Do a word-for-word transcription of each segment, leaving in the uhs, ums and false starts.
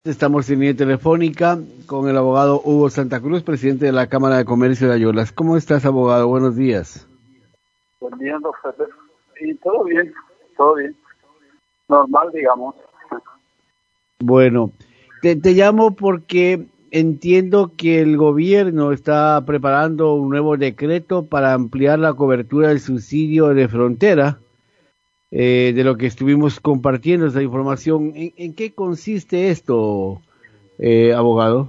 Estamos en línea telefónica con el abogado Hugo Santa Cruz, presidente de la Cámara de Comercio de Ayolas. ¿Cómo estás, abogado? Buenos días. Buen día, doctor. Y todo bien, todo bien. Normal, digamos. Bueno, te, te llamo porque entiendo que el gobierno está preparando un nuevo decreto para ampliar la cobertura del subsidio de frontera, eh, de lo que estuvimos compartiendo esa información. ¿En, en qué consiste esto, eh, abogado?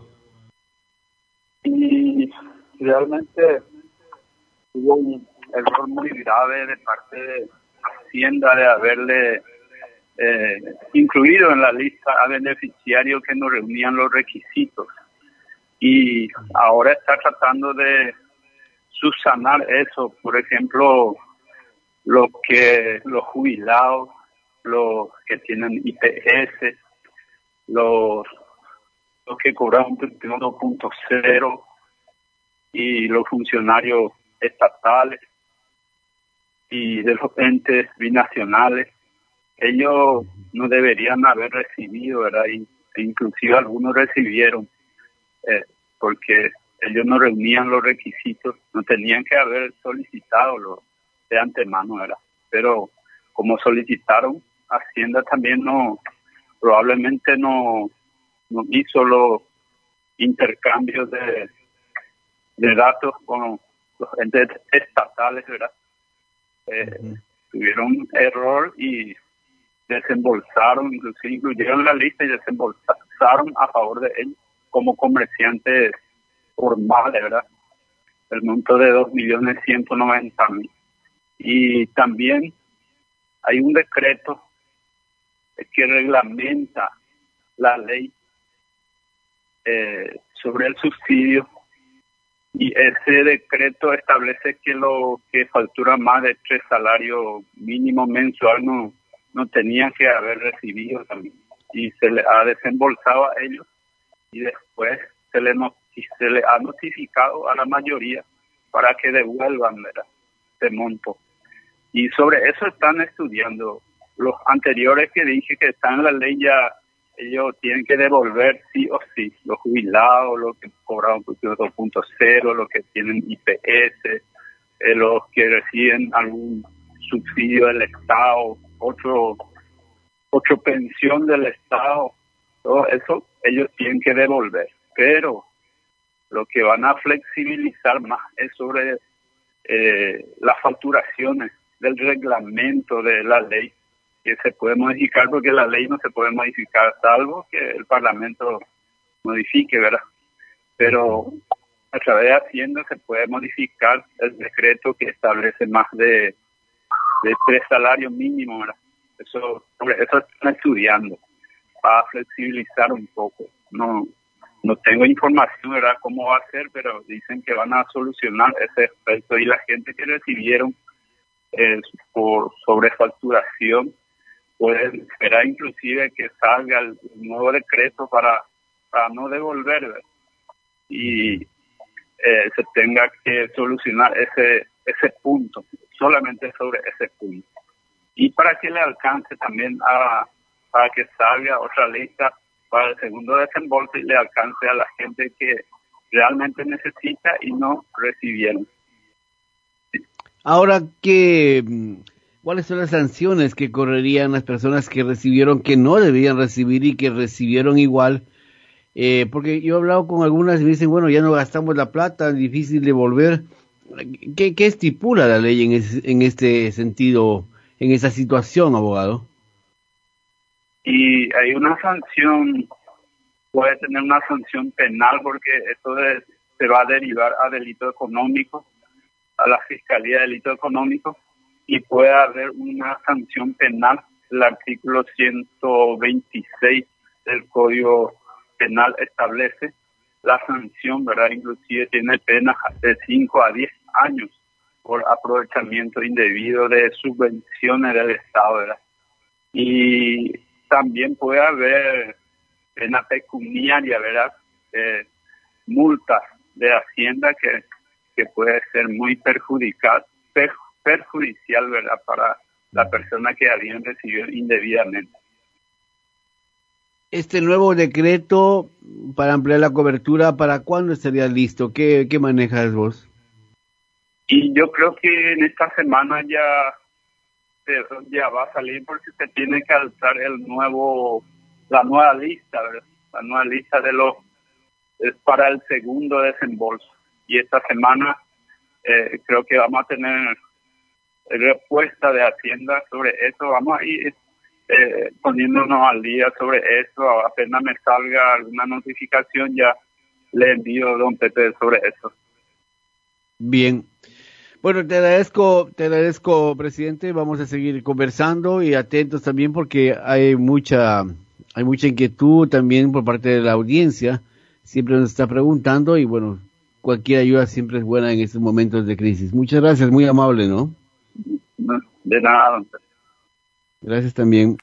Y realmente hubo un error muy grave de parte de Hacienda de haberle eh, incluido en la lista a beneficiarios que no reunían los requisitos. Y ahora está tratando de subsanar eso. Por ejemplo, los que los jubilados, los que tienen I P S, los, los que cobraron dos punto cero y los funcionarios estatales y de los entes binacionales, ellos no deberían haber recibido, ¿verdad? Y, inclusive algunos recibieron, eh, porque ellos no reunían los requisitos, no tenían que haber solicitado lo de antemano, ¿verdad? Pero como solicitaron, Hacienda también no, probablemente no, no hizo los intercambios de, de datos con los entes estatales, ¿verdad? Eh, uh-huh. Tuvieron error y desembolsaron, inclusive incluyeron la lista y desembolsaron a favor de él como comerciantes formales, ¿verdad? El monto de dos millones ciento noventa mil. Y también hay un decreto que reglamenta la ley eh, sobre el subsidio, y ese decreto establece que lo que factura más de tres salarios mínimos mensual no, no tenían que haber recibido también, y se le ha desembolsado a ellos y después se le, not- se le ha notificado a la mayoría para que devuelvan, ¿verdad?, ese monto. Y sobre eso están estudiando. Los anteriores que dije que están en la ley ya ellos tienen que devolver sí o sí, los jubilados, los que cobraron dos punto cero, los que tienen I P S, eh, los que reciben algún subsidio del Estado, otro, otro pensión del Estado, todo eso ellos tienen que devolver. Pero lo que van a flexibilizar más es sobre eh, las facturaciones del reglamento de la ley, que se puede modificar, porque la ley no se puede modificar salvo que el Parlamento modifique, ¿verdad? Pero a través de Hacienda se puede modificar el decreto que establece más de, de tres salarios mínimos, ¿verdad? Eso, sobre eso están estudiando para flexibilizar un poco. No, no tengo información, ¿verdad?, cómo va a ser, pero dicen que van a solucionar ese aspecto, y la gente que recibieron eh, por sobrefacturación pueden esperar inclusive que salga el nuevo decreto para, para no devolver, ¿verdad?, y eh, se tenga que solucionar ese ese punto, solamente sobre ese punto. Y para que le alcance también a, para que salga otra lista para el segundo desembolso y le alcance a la gente que realmente necesita y no recibieron. Ahora, ¿qué, ¿cuáles son las sanciones que correrían las personas que recibieron, que no debían recibir y que recibieron igual? Eh, porque yo he hablado con algunas y me dicen, bueno, ya no gastamos la plata, es difícil devolver. ¿Qué, qué estipula la ley en, es, en este sentido, en esa situación, abogado? Y hay una sanción, puede tener una sanción penal, porque esto de, se va a derivar a delito económico, a la Fiscalía de Delito Económico, y puede haber una sanción penal. El artículo ciento veintiséis del Código Penal establece la sanción, ¿verdad? Inclusive tiene penas de cinco a diez años por aprovechamiento indebido de subvenciones del Estado, ¿verdad? Y también puede haber pena pecuniaria, ¿verdad? Eh, multas de Hacienda que que puede ser muy perjudicial, per, perjudicial, ¿verdad?, para la persona que habían recibido indebidamente. Este nuevo decreto para ampliar la cobertura, ¿para cuándo estaría listo? ¿Qué, qué manejas vos? Y yo creo que en esta semana ya, se- ya va a salir porque se tiene que alzar el nuevo, la nueva lista, ¿verdad? La nueva lista de los, es para el segundo desembolso. Y esta semana eh, creo que vamos a tener respuesta de Hacienda sobre eso. Vamos a ir eh, poniéndonos al día sobre eso. Apenas me salga alguna notificación, ya le envío a don Pepe sobre eso. Bien. Bueno, te agradezco, te agradezco, presidente. Vamos a seguir conversando y atentos también porque hay mucha, hay mucha inquietud también por parte de la audiencia. Siempre nos está preguntando y bueno, cualquier ayuda siempre es buena en estos momentos de crisis. Muchas gracias, muy amable, ¿no? No, de nada, don Pepe. Gracias también.